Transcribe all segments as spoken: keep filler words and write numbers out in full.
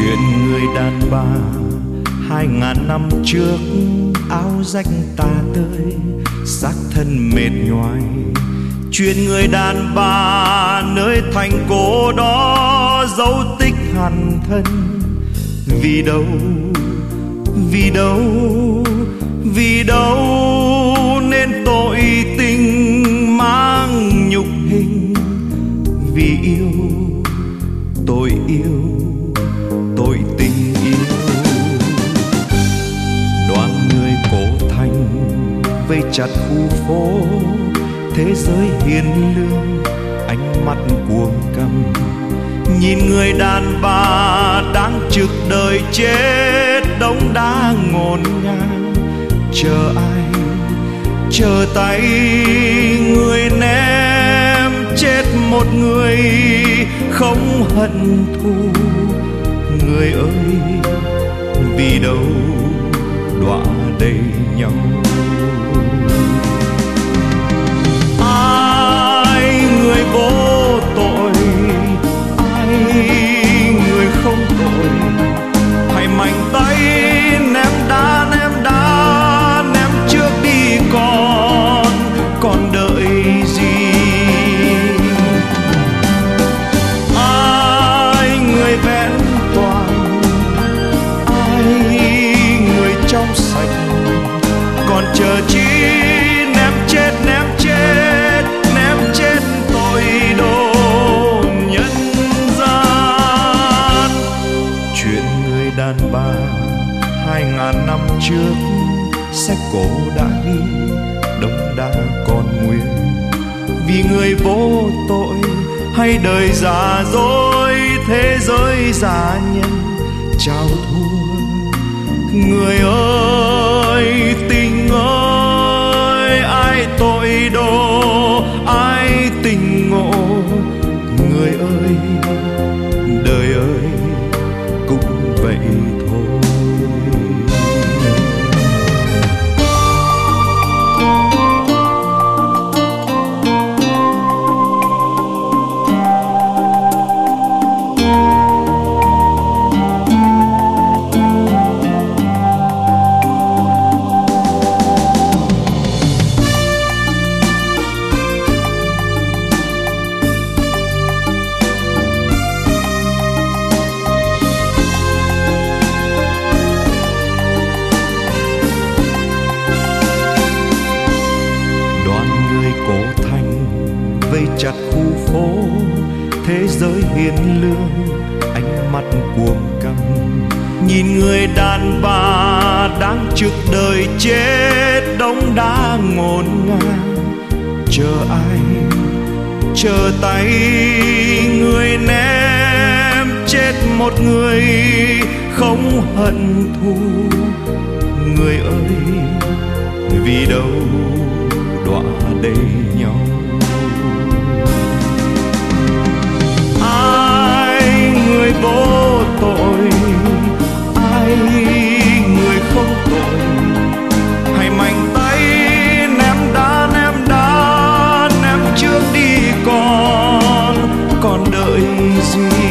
Chuyện người đàn bà hai ngàn năm trước, áo rách tà tơi, xác thân mệt nhoài. Chuyện người đàn bà nơi thành cổ đó, dấu tích hằn thân. Vì đâu, vì đâu, vì đâu nên tội tình mang nhục hình. Vì yêu, tôi yêu, tôi tình yêu. Đoàn người cổ thành vây chặt khu phố, thế giới hiền lương, ánh mắt cuồng căm. Nhìn người đàn bà đang trực đời chết, đống đá ngổn ngang. Chờ ai, chờ tay người ném chết một người không hận thù. Người ơi, vì đâu đọa đầy nhau. Ai người vô tội, ai người không tội, hãy mạnh tay ném đá, ném đá, ném trước đi con, còn đợi gì? Ai người vẹn toàn, ai người trong sạch, còn chờ chi? Ném chết, ném chết, ném chết tội đồ nhân gian. Chuyện người đàn bà hai ngàn năm trước, sách cổ đã ghi, đống đá còn nguyên. Vì người vô tội hay đời giả dối, thế giới giả nhân trao thua. Người ơi, tình ơi, ai tội đồ, ai tình ngộ. Người ơi, đời ơi, cũng vậy thôi. Vây chặt khu phố, thế giới hiền lương, ánh mắt cuồng căm. Nhìn người đàn bà đang trực đời chết, đống đá ngổn ngang. Chờ ai, chờ tay người ném chết một người không hận thù. Người ơi, vì đâu đọa đầy nhau. Người vô tội, ai người không tội, hãy mạnh tay ném đá, ném đá, ném trước đi con, còn đợi gì?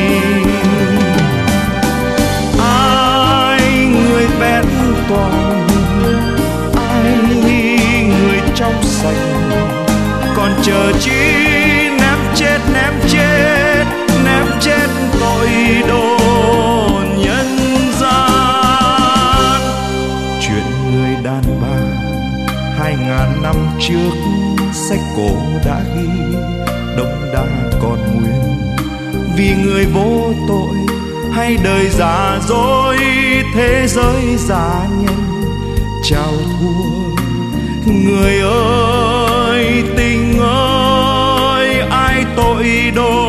Ai người bén toàn, ai người trong sạch, còn chờ chi? Ném chết, ném chết, ném chết tội đồ nhân gian. Chuyện người đàn bà hai ngàn năm trước, sách cổ đã ghi, đống đá còn nguyên. Vì người vô tội hay đời giả dối, thế giới giả nhân trao thua. Người ơi, tình ơi, ai tội đồ,